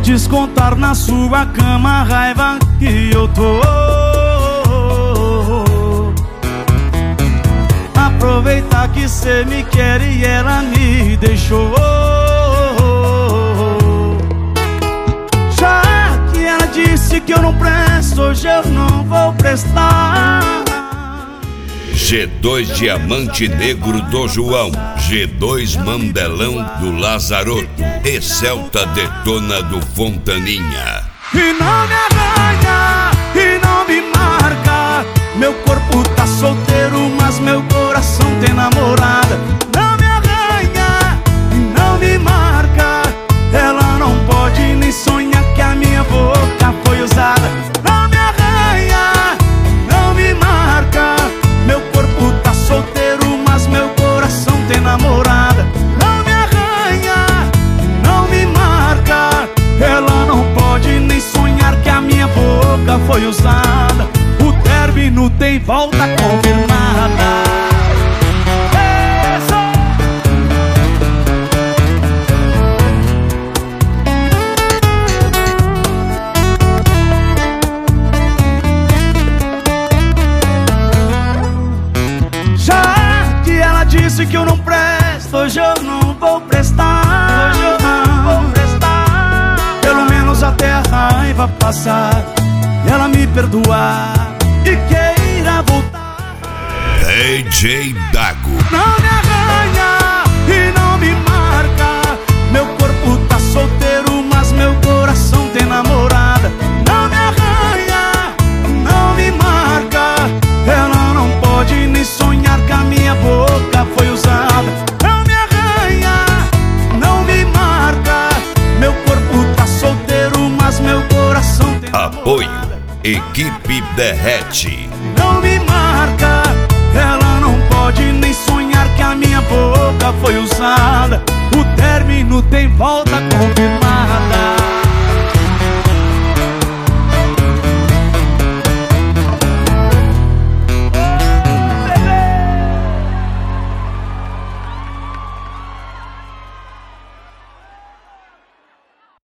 descontar na sua cama a raiva que eu tô. Aproveitar que cê me quer e ela me deixou. Já que ela disse que eu não presto, hoje eu não vou prestar. G2 Diamante Negro do João, G2 Mandelão do Lazaroto e Celta Detona do Fontaninha. E não me arranha, e não me marca. Meu corpo tá solteiro, mas meu coração tem namorada. Não me arranha, e não me marca. Ela não pode nem sonhar que a minha boca foi usada. Não me arranha, não me marca. Meu corpo tá solteiro, mas meu coração tem namorada. Não me arranha, não me marca. Ela não pode nem sonhar que a minha boca foi usada. O término tem volta confirmada. Disse que eu não presto, hoje eu não vou prestar. Hoje eu não vou prestar. Pelo menos até a raiva passar e ela me perdoar e queira voltar. DJ Dago. Não me arranha e não me marca. Meu corpo tá solteiro, mas meu coração tem namorada. Não me arranha, não me marca. Ela não pode nem sonhar que a minha boca foi usada. Não me arranha, não me marca. Meu corpo tá solteiro, mas meu coração tem namorada. Apoio Equipe Derrete. Não me marca. Ela não pode nem sonhar que a minha boca foi usada. O término tem volta com